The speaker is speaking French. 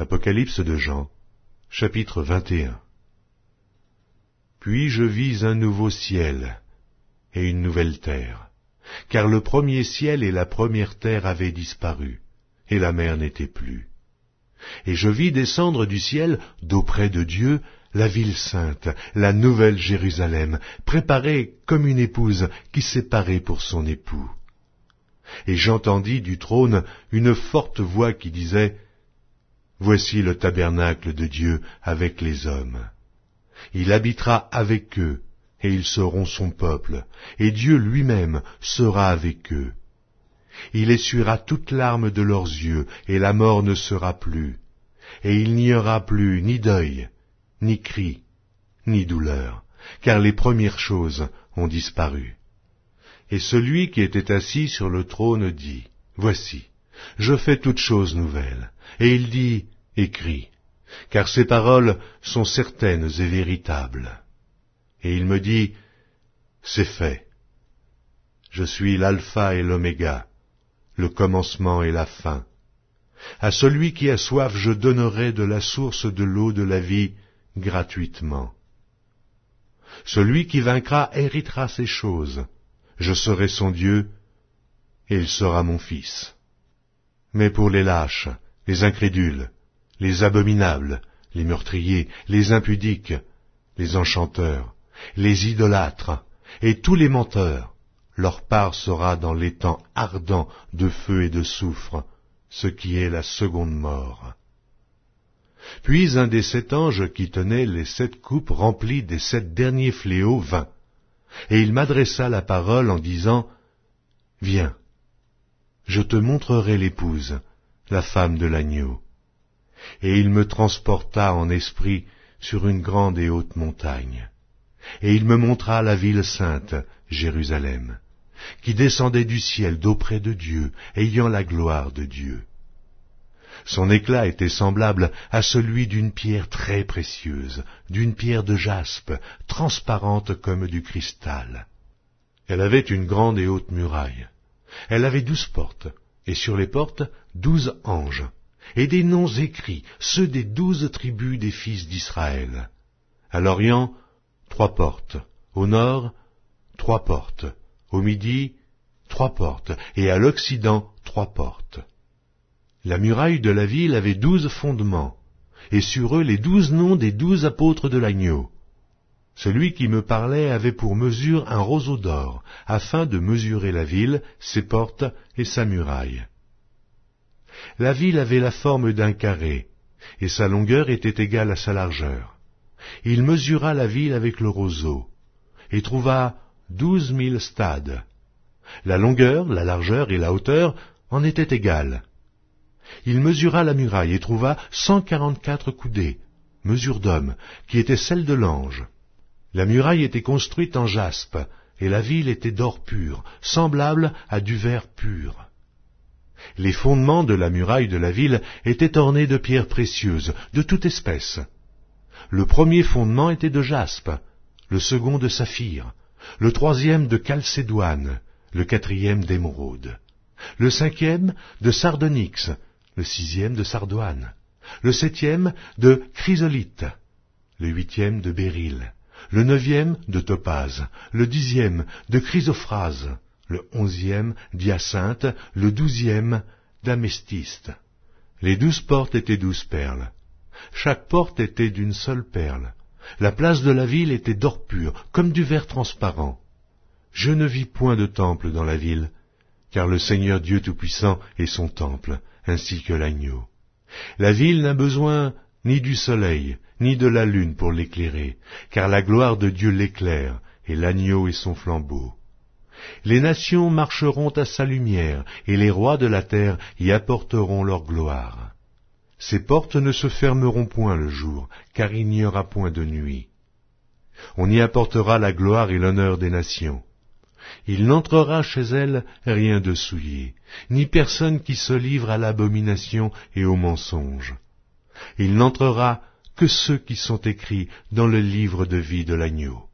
Apocalypse de Jean, chapitre 21. Puis je vis un nouveau ciel et une nouvelle terre, car le premier ciel et la première terre avaient disparu, et la mer n'était plus. Et je vis descendre du ciel, d'auprès de Dieu, la ville sainte, la nouvelle Jérusalem, préparée comme une épouse qui s'est parée pour son époux. Et j'entendis du trône une forte voix qui disait, « Voici le tabernacle de Dieu avec les hommes. Il habitera avec eux, et ils seront son peuple, et Dieu lui-même sera avec eux. Il essuiera toute larme de leurs yeux, et la mort ne sera plus, et il n'y aura plus ni deuil, ni cri, ni douleur, car les premières choses ont disparu. » Et celui qui était assis sur le trône dit, « Voici, je fais toutes choses nouvelles. » Et il dit, « Écris, car ces paroles sont certaines et véritables. » Et il me dit, « C'est fait. Je suis l'alpha et l'oméga, le commencement et la fin. À celui qui a soif, je donnerai de la source de l'eau de la vie gratuitement. Celui qui vaincra héritera ces choses. Je serai son Dieu, et il sera mon fils. Mais pour les lâches, les incrédules, les abominables, les meurtriers, les impudiques, les enchanteurs, les idolâtres, et tous les menteurs, leur part sera dans l'étang ardent de feu et de soufre, ce qui est la seconde mort. » Puis un des 7 anges qui tenaient les 7 coupes remplies des 7 derniers fléaux vint, et il m'adressa la parole en disant, « Viens, je te montrerai l'épouse, la femme de l'agneau. » Et il me transporta en esprit sur une grande et haute montagne. Et il me montra la ville sainte, Jérusalem, qui descendait du ciel d'auprès de Dieu, ayant la gloire de Dieu. Son éclat était semblable à celui d'une pierre très précieuse, d'une pierre de jaspe, transparente comme du cristal. Elle avait une grande et haute muraille. Elle avait 12 portes, et sur les portes 12 anges, et des noms écrits, ceux des 12 tribus des fils d'Israël. À l'Orient, 3 portes, au nord, 3 portes, au midi, 3 portes, et à l'Occident, 3 portes. La muraille de la ville avait 12 fondements, et sur eux les 12 noms des 12 apôtres de l'agneau. Celui qui me parlait avait pour mesure un roseau d'or, afin de mesurer la ville, ses portes et sa muraille. La ville avait la forme d'un carré, et sa longueur était égale à sa largeur. Il mesura la ville avec le roseau, et trouva 12 000 stades. La longueur, la largeur et la hauteur en étaient égales. Il mesura la muraille et trouva 144 coudées, mesure d'homme, qui était celle de l'ange. La muraille était construite en jaspe, et la ville était d'or pur, semblable à du verre pur. Les fondements de la muraille de la ville étaient ornés de pierres précieuses, de toute espèce. Le premier fondement était de jaspe, le second de saphir, le troisième de chalcédoine, le quatrième d'émeraude, le cinquième de sardonyx, le 6e de sardoine, le 7e de chrysolite, le 8e de béryl, le 9e de topaze, le 10e de chrysophrase, le 11e d'hyacinthe, le 12e d'améthyste. Les 12 portes étaient 12 perles. Chaque porte était d'une seule perle. La place de la ville était d'or pur, comme du verre transparent. Je ne vis point de temple dans la ville, car le Seigneur Dieu Tout-Puissant est son temple, ainsi que l'agneau. La ville n'a besoin ni du soleil, ni de la lune pour l'éclairer, car la gloire de Dieu l'éclaire, et l'agneau est son flambeau. Les nations marcheront à sa lumière, et les rois de la terre y apporteront leur gloire. Ses portes ne se fermeront point le jour, car il n'y aura point de nuit. On y apportera la gloire et l'honneur des nations. Il n'entrera chez elles rien de souillé, ni personne qui se livre à l'abomination et au mensonge. Il n'entrera que ceux qui sont écrits dans le livre de vie de l'agneau.